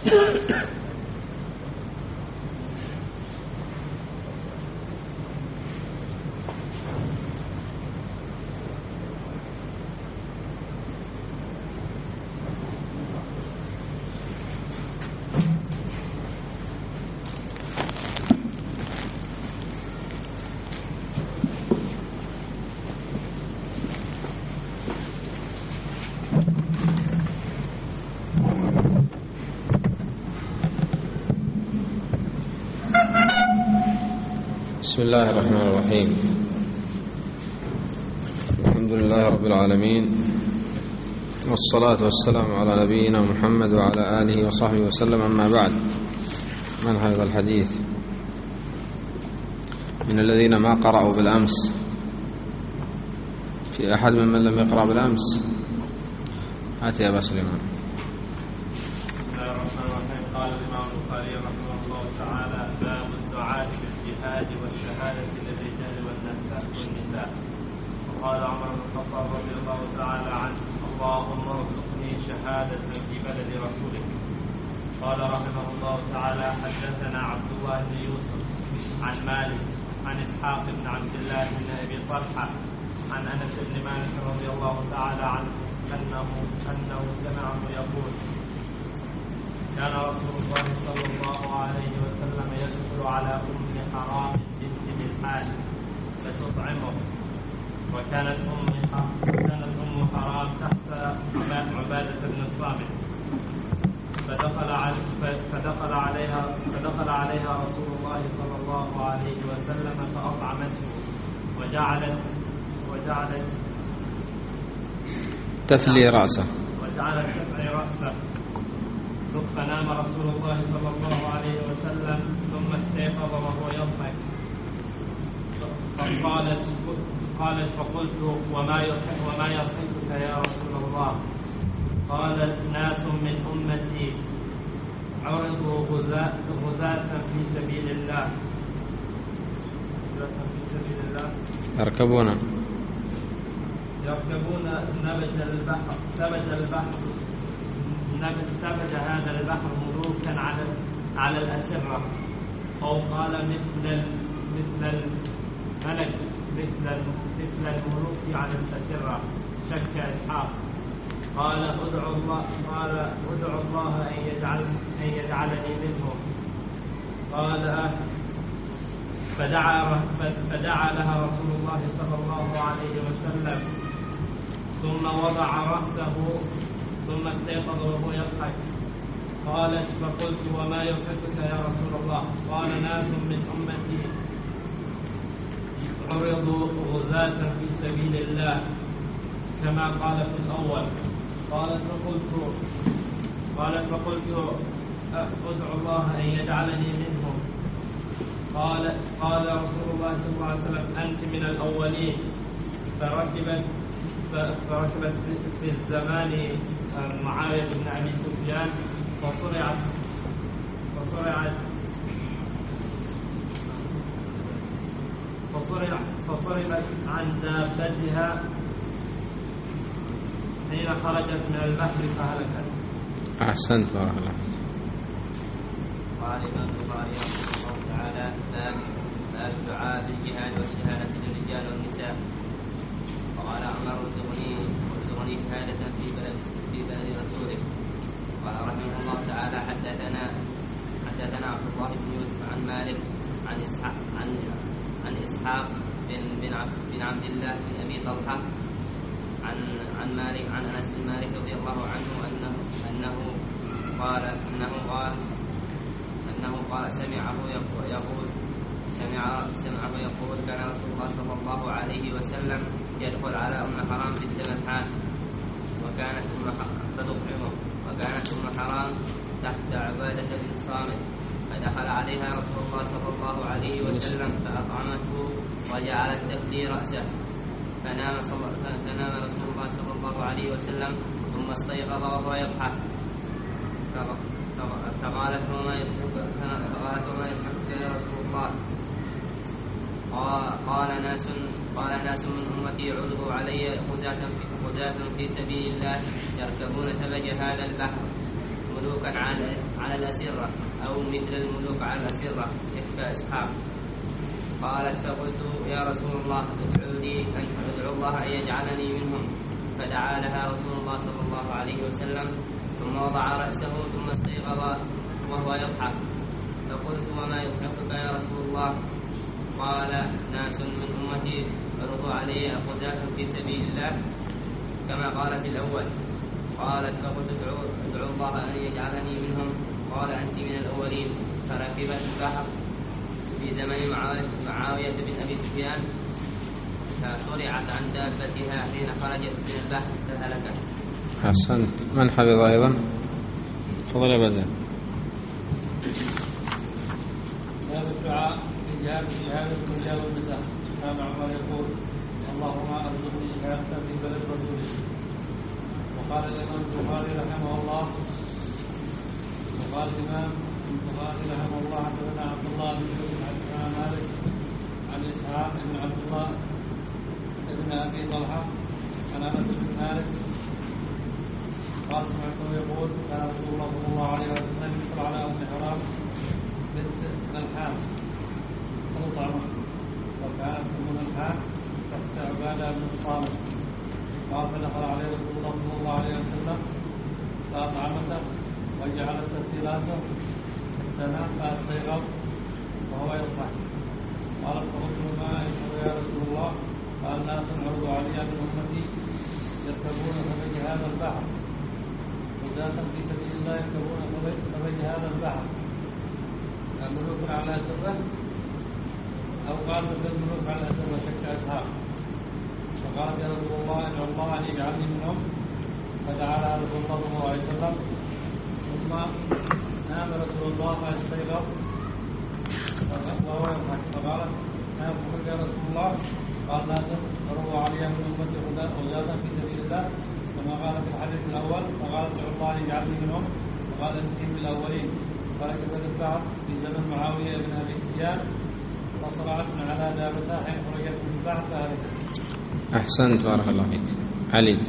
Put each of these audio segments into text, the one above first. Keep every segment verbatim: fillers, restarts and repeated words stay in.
بسم الله الرحمن الرحيم. الحمد لله رب العالمين، والصلاة والسلام على نبينا محمد وعلى آله وصحبه وسلم. أما بعد، من هذا الحديث من الذين ما قرأوا بالأمس؟ في أحد ممن لم يقرأ بالأمس؟ هات يا أبا سليمان. بسم الله الرحمن الرحيم. قال الإمام البخاري رحمه الله تعالى: باب الدعاء بالجهاد والشهادة للرجال والنساء. وقال عمر بن الخطاب رضي الله تعالى عنه: اللهم ارزقني شهادة في بلد رسولك. قال رحمه الله تعالى: حدثنا عبد الله بن يوسف عن مالك عن إسحاق بن عبد الله بن أبي طلحة عن أنس بن مالك رضي الله تعالى عنه أنه أنه سمعه يقول: كان رسول الله صلى الله عليه وسلم يدخل على أم حرام بنت ملحان فتطعمه، وكانت أم كانت أم حرام تحت عبادة بن الصامت، فدخل فدخل عليها فدخل عليها رسول الله صلى الله عليه وسلم فأطعمته وجعلت وجعلت تفلي رأسه وجعلت تفلي رأسه فنام رسول الله صلى الله عليه وسلم ثم استيقظ وهو يضحك، فقالت قالت فقلت: وما وما يضحكك يا رسول الله؟ قال: ناس من أمتي عرضوا غزاة في سبيل الله في سبيل الله يركبون يركبون نبج البحر نبج البحر نبج هذا البحر ملوكا على على الأسرة، أو قال مثل مثل الملك مثل مثل الملوك على الأسرة. شك إسحاق. قال: ادعو الله قال ادعو الله أن يجعل أن يجعلني منهم. قال: أه فدعا فدعا لها رسول الله صلى الله عليه وسلم، ثم وضع رأسه ثم استيقظ وهو يضحك. قالت: فقلت: وما يضحكك يا رسول الله؟ قال: ناس من أمتي عرضوا غزاة في سبيل الله كما قال في الأول. قالت فقلت قالت فقلت ادعو الله أن يجعلني منهم. قال قال رسول الله صلى الله عليه وسلم: أنت من الأولين. فركبت فركبت في الزمان معاوية بن أبي سفيان فصرعت فصرعت فصرعت فصرمت عن دابتها حين خرجت من البحر فهلكت. أحسنت، بارك الله فيك. قال الإمام البخاري رحمه الله تعالى: باب الدعاء بالجهاد والشهادة للرجال والنساء. وقال عمر: ارزقني ارزقني شهادة في بلد في بلد رسوله. قال رحمه الله تعالى: حدثنا حدثنا عبد الله بن يوسف عن مالك عن اسحاق عن عن اسحاق بن بن عبد, بن عبد الله بن ابي طلحه عن عن مالك عن انس بن مالك رضي الله عنه انه انه قال انه قال انه قال سمعه يقول سمع سمعه يقول: كان رسول الله صلى الله عليه وسلم يدخل على ام حرام بنت ملحان، وكانت ام فتطعمه، وكانت ام حرام تحت عبادة بن الصامت، فدخل عليها رسول الله صلى الله عليه وسلم فأطعمته وجعلت تفلي رأسه، فنام, فنام رسول الله صلى الله عليه وسلم ثم استيقظ وهو يضحك. فقالت: وما يضحكك يا رسول الله؟ قال ناس قال ناس من أمتي عرضوا علي غزاة في, غزاة في سبيل الله يركبون ثلج هذا البحر ملوكا على على الأسرة أو مثل الملوك على الأسرة كإسحاق. قالت فقلت يا رسول الله ادعو لي أن أدعو الله أن يجعلني منهم. فدعا لها رسول الله صلى الله عليه وسلم ثم وضع رأسه ثم استيقظ وهو يضحك. فقلت وما يضحكك يا رسول الله؟ قال ناس من أمتي عرضوا علي أقدام في سبيل الله كما قال في الأول. قالت فقلت ادعو, ادعو الله أن يجعلني منهم. قال أنت من الأولين. فركبت البحر في زمن معاوية بن أبي سفيان فصرعت عن دابتها حين خرجت من البحر فهلكت. أحسنت. من حفظ أيضا؟ تفضل يا بدر. باب الدعاء في جهاد الشهادة الرجال والنساء. كان عمر يقول اللهم ارزقني شهادة في بلد رسولك. وقال الإمام البخاري رحمه الله وقال الإمام البخاري رحمه الله حدثنا عبد الله بن يوسف عن مالك عن إسحاق بن عبد الله بن أبي طلحة عن أنس بن مالك قال سمعته يقول كان رسول الله صلى الله عليه وسلم يدخل على أم حرام بنت ملحان تطعمه وكانت أم ملحان تحت عبادة بن الصامت. قال فدخل عليه رسول الله صلى الله عليه وسلم فأطعمته وجعلت تفسيراته السنة فاستيقظ وهو يضحك. قال فقلت ما يشعر يا رسول الله؟ قال ناس عرضوا علي من أمتي يركبون فبج هذا البحر وذاتا في سبيل الله يركبون فبج هذا البحر ملوك على أسرة أو قال مثل الملوك على أسرة شك أسحاق. فقال يا رسول الله ادعو الله أن يجعلني منهم. فدعا لها رسول الله صلى الله عليه وسلم ثم نام رسول الله فاستيقظ وهو يضحك. فقالت نام يا رسول الله؟ قال ناس عرضوا علي من أمتي غزاة في سبيل الله كما قال في الحديث الأول. فقالت ادعو الله أن يجعلني منهم. فقال أنت من الأولين. فركبت البحر في زمن معاوية بن أبي سفيان فصرعت من على دابتها حين خرجت من البحر فهلكت. أحسنت بارك الله فيك. علي.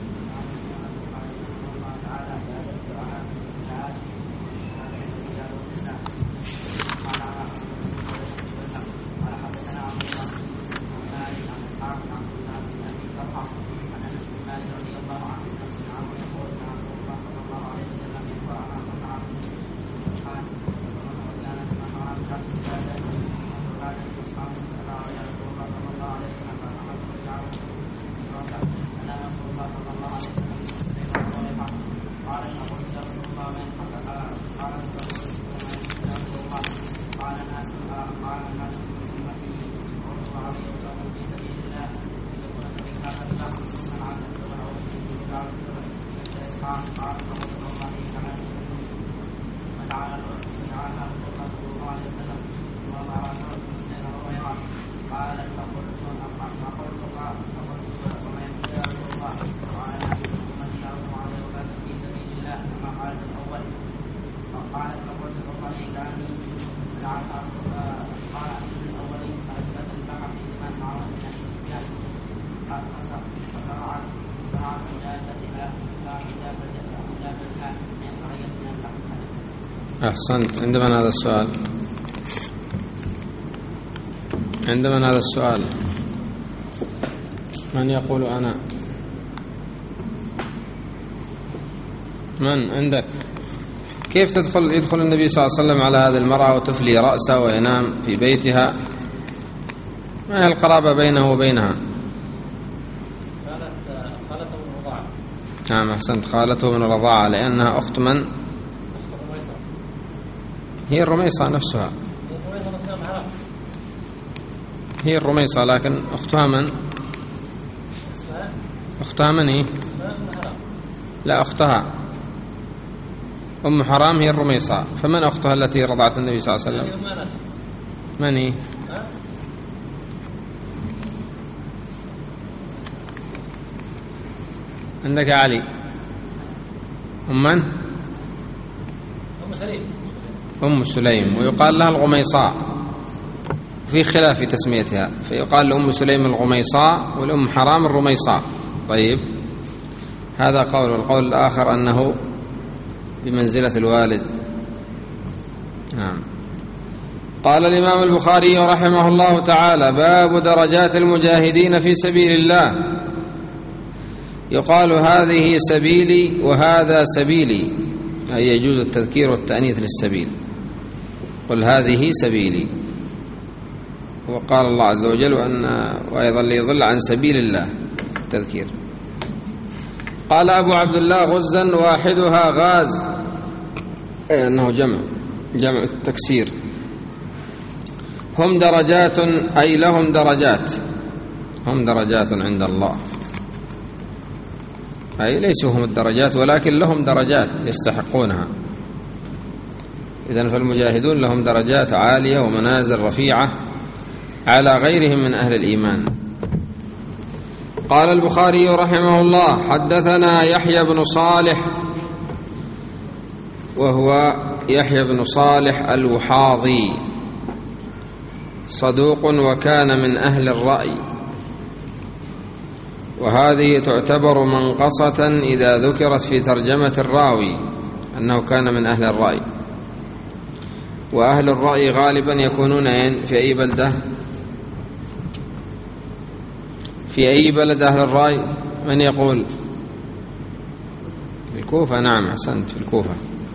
أحسنت. عندما هذا السؤال عندما هذا السؤال من يقول أنا؟ من عندك؟ كيف تدخل يدخل النبي صلى الله عليه وسلم على هذه المرأة وتفلي رأسه وينام في بيتها؟ ما هي القرابة بينه وبينها؟ كانت خالته من الرضاعة. نعم أحسنت. خالته من الرضاعة لأنها أخت من؟ هي الرميصة نفسها. هي الرميصة لكن أختها من؟ أختها من هي؟ لا أختها أم حرام هي الرميصة. فمن أختها التي رضعت النبي صلى الله عليه وسلم؟ من هي؟ عندك علي. أم من؟ أم سليم. أم سليم. ويقال لها الغميصاء. في خلاف في تسميتها فيقال لأم سليم الغميصاء والأم حرام الرميصاء. طيب هذا قول. والقول الآخر أنه بمنزلة الوالد. نعم. قال الإمام البخاري رحمه الله تعالى: باب درجات المجاهدين في سبيل الله. يقال هذه سبيلي وهذا سبيلي، أي يجوز التذكير والتأنيث للسبيل. قل هذه سبيلي. وقال الله عز وجل: وأن وأيضا ليضل عن سبيل الله تذكير. قال أبو عبد الله: غزا واحدها غاز، أي أنه جمع جمع التكسير. هم درجات، أي لهم درجات، هم درجات عند الله، أي ليسوا هم الدرجات ولكن لهم درجات يستحقونها. إذن فالمجاهدون لهم درجات عالية ومنازل رفيعة على غيرهم من أهل الإيمان. قال البخاري رحمه الله: حدثنا يحيى بن صالح، وهو يحيى بن صالح الوحاضي، صدوق وكان من أهل الرأي، وهذه تعتبر منقصة إذا ذكرت في ترجمة الراوي أنه كان من أهل الرأي. وأهل الرأي غالبا يكونون في أي بلدة؟ في أي بلد أهل الرأي؟ من يقول؟ في الكوفة. نعم، أحسنت، في الكوفة.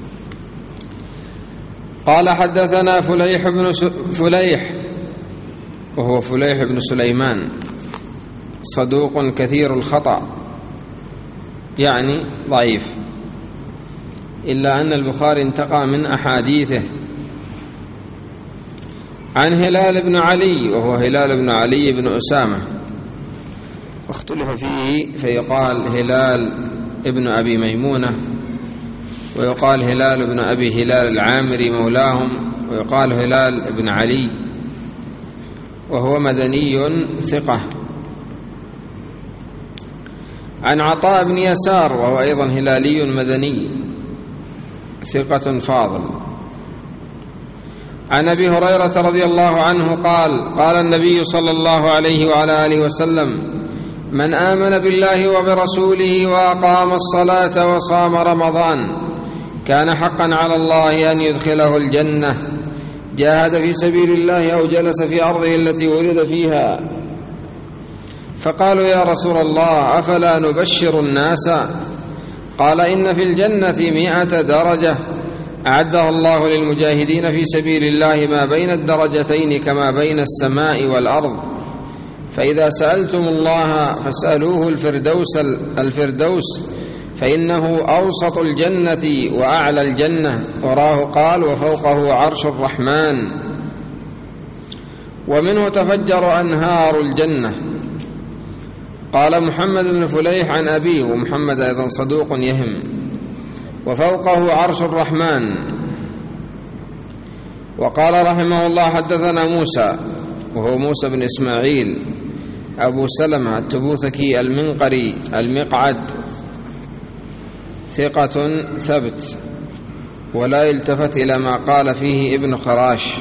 قال: حدثنا فليح بن س... فليح وهو فليح بن سليمان، صدوق كثير الخطأ، يعني ضعيف، إلا أن البخاري انتقى من أحاديثه. عن هلال بن علي، وهو هلال بن علي بن أسامة، واختلف فيه، فيقال هلال ابن أبي ميمونة، ويقال هلال بن أبي هلال العامري مولاهم، ويقال هلال بن علي، وهو مدني ثقة. عن عطاء بن يسار، وهو أيضا هلالي مدني ثقة فاضل. عن أبي هريرة رضي الله عنه قال: قال النبي صلى الله عليه وعلى آله وسلم: من آمن بالله وبرسوله وأقام الصلاة وصام رمضان كان حقا على الله أن يدخله الجنة، جاهد في سبيل الله أو جلس في أرضه التي ولد فيها. فقالوا: يا رسول الله، أفلا نبشر الناس؟ قال: إن في الجنة مئة درجة أعدها الله للمجاهدين في سبيل الله ما بين الدرجتين كما بين السماء والأرض، فإذا سألتم الله فاسألوه الفردوس الفردوس فإنه أوسط الجنة وأعلى الجنة. وراه قال: وفوقه عرش الرحمن. ومنه تفجر أنهار الجنة. قال محمد بن فليح عن أبيه، ومحمد أيضا صدوق يهم. وفوقه عرش الرحمن. وقال رحمه الله: حدثنا موسى، وهو موسى بن إسماعيل أبو سلمة التبوذكي المنقري المقعد، ثقة ثبت، ولا يلتفت إلى ما قال فيه ابن خراش.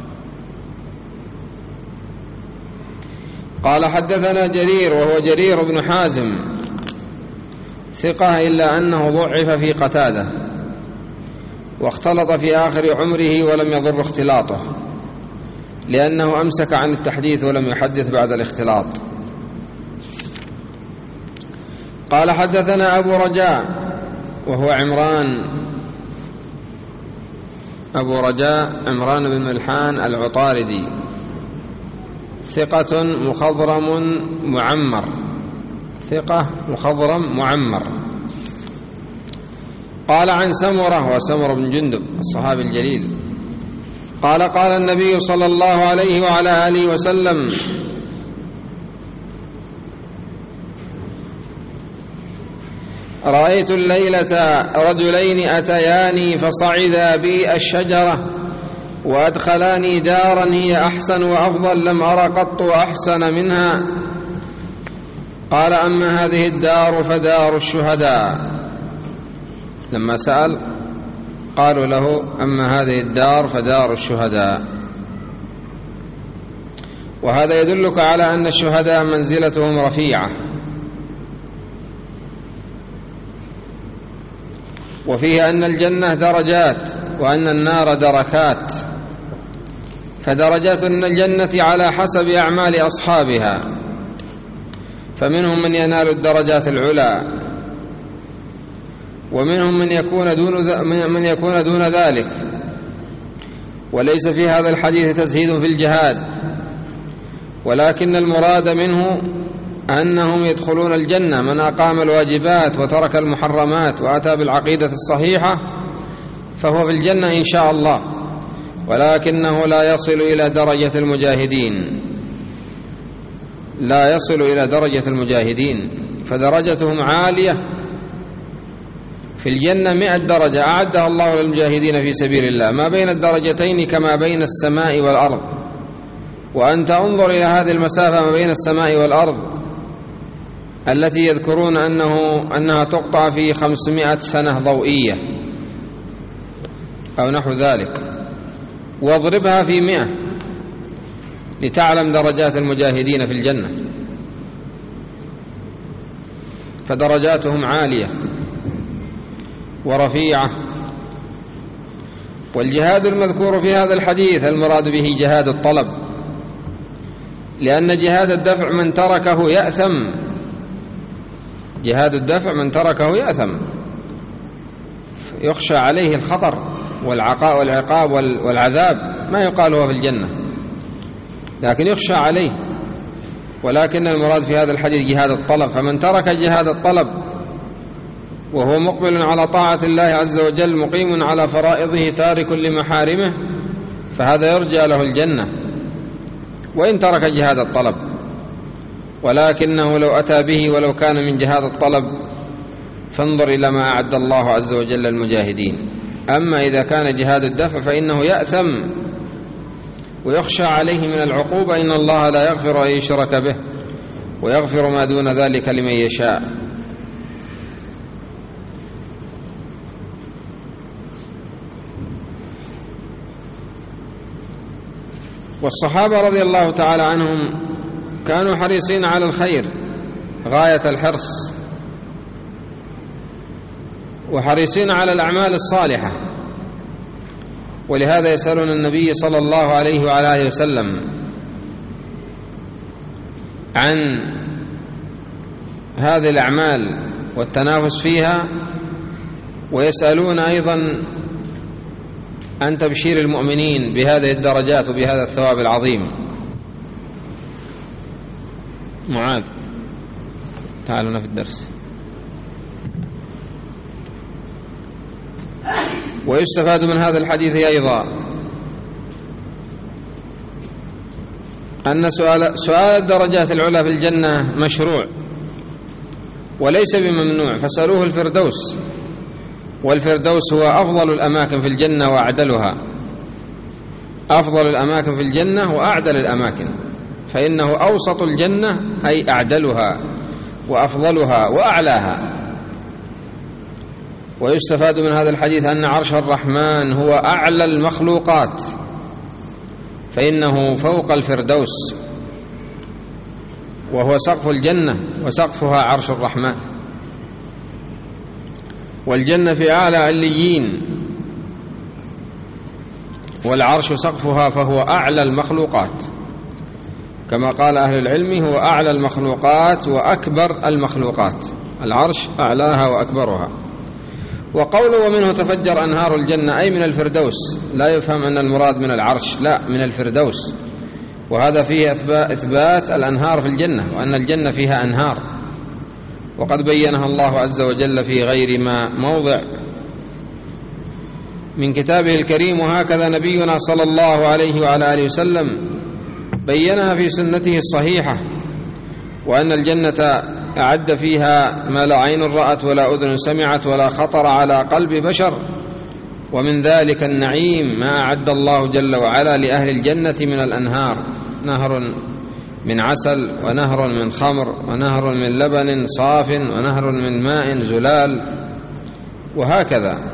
قال: حدثنا جرير، وهو جرير بن حازم، ثقة إلا أنه ضعف في قتادة، واختلط في آخر عمره ولم يضر اختلاطه، لأنه أمسك عن التحديث ولم يحدث بعد الاختلاط. قال: حدثنا أبو رجاء، وهو عمران أبو رجاء عمران بن ملحان العطاردي، ثقة مخضرم معمر، ثقة مخضرم معمر. قال: عن سمرة، وسمر بن جندب الصحابي الجليل، قال: قال النبي صلى الله عليه وعلى آله وسلم: رأيت الليلة رجلين أتياني فصعدا بي الشجرة وأدخلاني دارا هي أحسن وأفضل لم أر قط أحسن منها. قال: أما هذه الدار فدار الشهداء. لما سأل قالوا له: أما هذه الدار فدار الشهداء. وهذا يدلك على أن الشهداء منزلتهم رفيعة. وفيه أن الجنة درجات وأن النار دركات، فدرجات الجنة على حسب أعمال أصحابها، فمنهم من ينال الدرجات العلى، ومنهم من يكون دون من يكون دون ذلك. وليس في هذا الحديث تزهيد في الجهاد، ولكن المراد منه أنهم يدخلون الجنة من أقام الواجبات وترك المحرمات وأتى بالعقيدة الصحيحة، فهو في الجنة إن شاء الله، ولكنه لا يصل إلى درجة المجاهدين، لا يصل إلى درجة المجاهدين، فدرجتهم عالية في الجنة مئة درجة أعدها الله للمجاهدين في سبيل الله، ما بين الدرجتين كما بين السماء والأرض. وأنت انظر إلى هذه المسافة ما بين السماء والأرض التي يذكرون أنه أنها تقطع في خمسمائة سنة ضوئية أو نحو ذلك، واضربها في مئة لتعلم درجات المجاهدين في الجنة، فدرجاتهم عالية ورفيعة. والجهاد المذكور في هذا الحديث المراد به جهاد الطلب، لأن جهاد الدفع من تركه يأثم، جهاد الدفع من تركه يأثم، يخشى عليه الخطر والعقاب والعذاب، ما يقال هو في الجنة لكن يخشى عليه. ولكن المراد في هذا الحديث جهاد الطلب، فمن ترك جهاد الطلب وهو مقبل على طاعة الله عز وجل مقيم على فرائضه تارك لمحارمه، فهذا يرجى له الجنة وإن ترك جهاد الطلب، ولكنه لو أتى به ولو كان من جهاد الطلب فانظر إلى ما أعد الله عز وجل للمجاهدين. أما إذا كان جهاد الدفع فإنه يأثم ويخشى عليه من العقوبة، إن الله لا يغفر أن يشرك به ويغفر ما دون ذلك لمن يشاء. والصحابة رضي الله تعالى عنهم كانوا حريصين على الخير غاية الحرص، وحريصين على الأعمال الصالحة، ولهذا يسألون النبي صلى الله عليه وعلى آله وسلم عن هذه الأعمال والتنافس فيها، ويسألون أيضا عن تبشير المؤمنين بهذه الدرجات وبهذا الثواب العظيم. معاذ تعالوا لنا في الدرس. ويستفاد من هذا الحديث أيضا أن سؤال, سؤال الدرجات العلى في الجنة مشروع وليس بممنوع، فسألوه الفردوس، والفردوس هو أفضل الأماكن في الجنة وأعدلها، أفضل الأماكن في الجنة وأعدل الأماكن، فإنه أوسط الجنة أي أعدلها وأفضلها وأعلاها. ويستفاد من هذا الحديث أن عرش الرحمن هو أعلى المخلوقات، فإنه فوق الفردوس وهو سقف الجنة وسقفها عرش الرحمن، والجنة في أعلى عليين، والعرش سقفها فهو أعلى المخلوقات، كما قال أهل العلم هو أعلى المخلوقات وأكبر المخلوقات، العرش أعلاها وأكبرها. وقوله ومنه تفجر أنهار الجنة أي من الفردوس، لا يفهم أن المراد من العرش، لا، من الفردوس، وهذا فيه إثبات الأنهار في الجنة، وأن الجنة فيها أنهار، وقد بينها الله عز وجل في غير ما موضع من كتابه الكريم، وهكذا نبينا صلى الله عليه وعلى آله وسلم بينها في سنته الصحيحة، وأن الجنة أعد فيها ما لا عين رأت ولا أذن سمعت ولا خطر على قلب بشر، ومن ذلك النعيم ما أعد الله جل وعلا لأهل الجنة من الأنهار، نهر من عسل ونهر من خمر ونهر من لبن صاف ونهر من ماء زلال، وهكذا.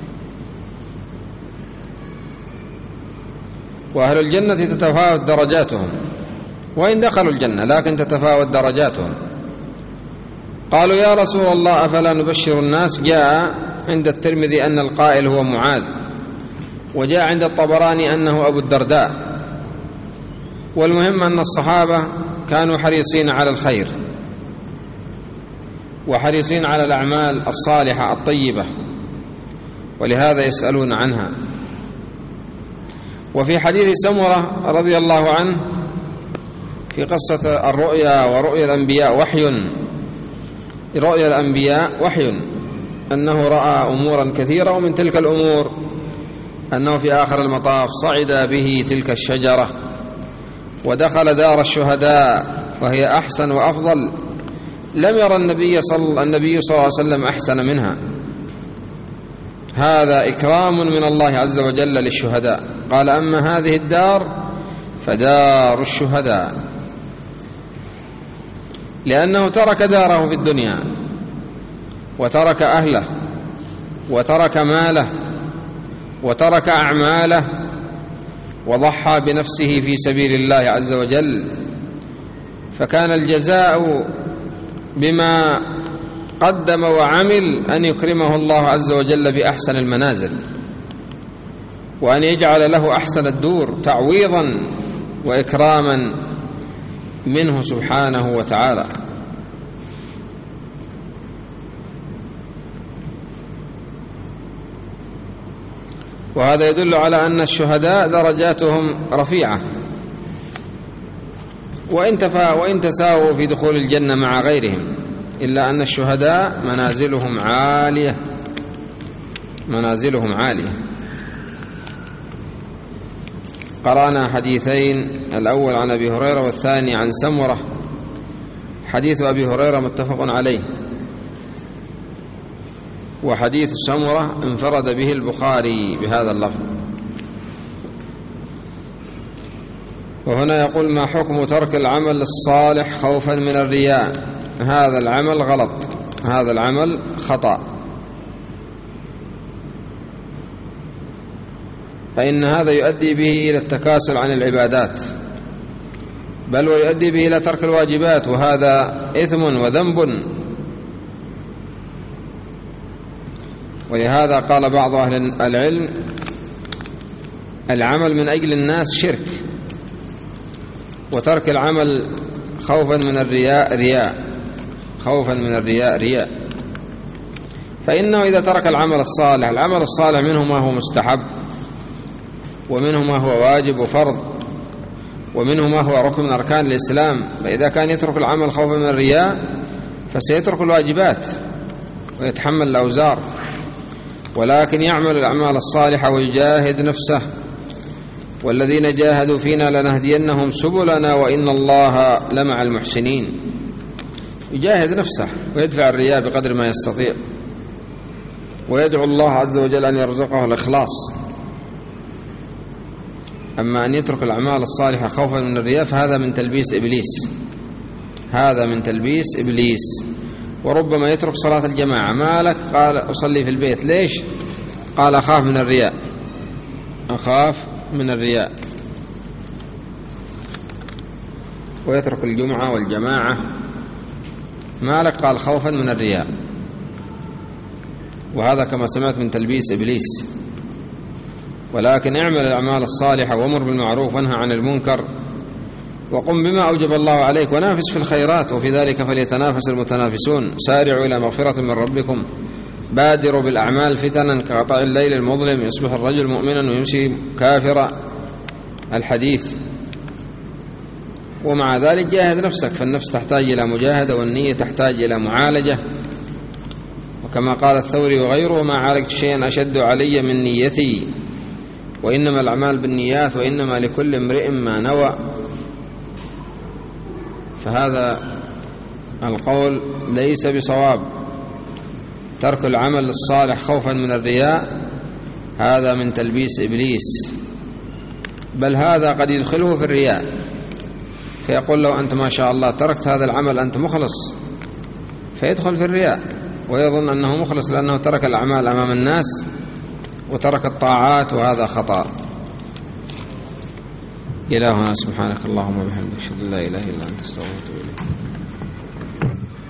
وأهل الجنة تتفاوت درجاتهم وإن دخلوا الجنة، لكن تتفاوت درجاتهم. قالوا يا رسول الله أفلا نبشر الناس؟ جاء عند الترمذي أن القائل هو معاذ، وجاء عند الطبراني أنه أبو الدرداء. والمهم أن الصحابة كانوا حريصين على الخير وحريصين على الأعمال الصالحة الطيبة، ولهذا يسألون عنها. وفي حديث سمرة رضي الله عنه في قصة الرؤيا ورؤيا الأنبياء وحي، رؤيا الأنبياء وحي، أنه رأى أمورا كثيرة، ومن تلك الأمور أنه في آخر المطاف صعد به تلك الشجرة ودخل دار الشهداء وهي أحسن وأفضل، لم يرى النبي صلى النبي صلى الله عليه وسلم أحسن منها. هذا إكرام من الله عز وجل للشهداء. قال: أما هذه الدار فدار الشهداء، لأنه ترك داره في الدنيا وترك أهله وترك ماله وترك أعماله وضحى بنفسه في سبيل الله عز وجل، فكان الجزاء بما قدم وعمل أن يكرمه الله عز وجل بأحسن المنازل، وأن يجعل له أحسن الدور تعويضا وإكراما منه سبحانه وتعالى. وهذا يدل على أن الشهداء درجاتهم رفيعة، وإن تفا وإن تساووا في دخول الجنة مع غيرهم، إلا أن الشهداء منازلهم عالية، منازلهم عالية. قرأنا حديثين، الأول عن أبي هريرة والثاني عن سمرة. حديث أبي هريرة متفق عليه، وحديث سمرة انفرد به البخاري بهذا اللفظ. وهنا يقول: ما حكم ترك العمل الصالح خوفا من الرياء؟ هذا العمل غلط، هذا العمل خطأ، فإن هذا يؤدي به إلى التكاسل عن العبادات، بل ويؤدي به إلى ترك الواجبات، وهذا إثم وذنب. ولهذا قال بعض أهل العلم: العمل من أجل الناس شرك، وترك العمل خوفا من الرياء رياء، خوفا من الرياء رياء. فإنه إذا ترك العمل الصالح، العمل الصالح منه ما هو مستحب، ومنه ما هو واجب وفرض، ومنه ما هو ركن من أركان الإسلام. فإذا كان يترك العمل خوفا من الرياء فسيترك الواجبات ويتحمل الأوزار، ولكن يعمل الأعمال الصالحة ويجاهد نفسه. والذين جاهدوا فينا لنهدينهم سبلنا وإن الله لمع المحسنين. يجاهد نفسه ويدفع الرياء بقدر ما يستطيع، ويدعو الله عز وجل أن يرزقه الإخلاص. أما أن يترك الأعمال الصالحة خوفا من الرياء فهذا من تلبيس إبليس، هذا من تلبيس إبليس. وربما يترك صلاة الجماعة. ما لك؟ قال: أصلي في البيت. ليش؟ قال: أخاف من الرياء، أخاف من الرياء. ويترك الجمعة والجماعة. ما لك؟ قال: خوفا من الرياء. وهذا كما سمعت من تلبيس إبليس. ولكن اعمل الأعمال الصالحة وامر بالمعروف وانهى عن المنكر وقم بما أوجب الله عليك ونافس في الخيرات، وفي ذلك فليتنافس المتنافسون. سارعوا إلى مغفرة من ربكم، بادروا بالأعمال فتنا كقطع الليل المظلم، يصبح الرجل مؤمنا ويمسي كافرا، الحديث. ومع ذلك جاهد نفسك، فالنفس تحتاج إلى مجاهدة، والنية تحتاج إلى معالجة. وكما قال الثوري وغيره: ما عالجت شيئا أشد علي من نيتي، وإنما الأعمال بالنيات وإنما لكل امرئ ما نوى. فهذا القول ليس بصواب. ترك العمل الصالح خوفا من الرياء هذا من تلبيس إبليس، بل هذا قد يدخله في الرياء، فيقول له: أنت ما شاء الله تركت هذا العمل، أنت مخلص، فيدخل في الرياء ويظن أنه مخلص لأنه ترك الأعمال أمام الناس وترك الطاعات، وهذا خطأ. إلهنا سبحانك اللهم وبحمدك، أشهد أن لا إله إلا أنت، أستغفرك وأتوب إليك.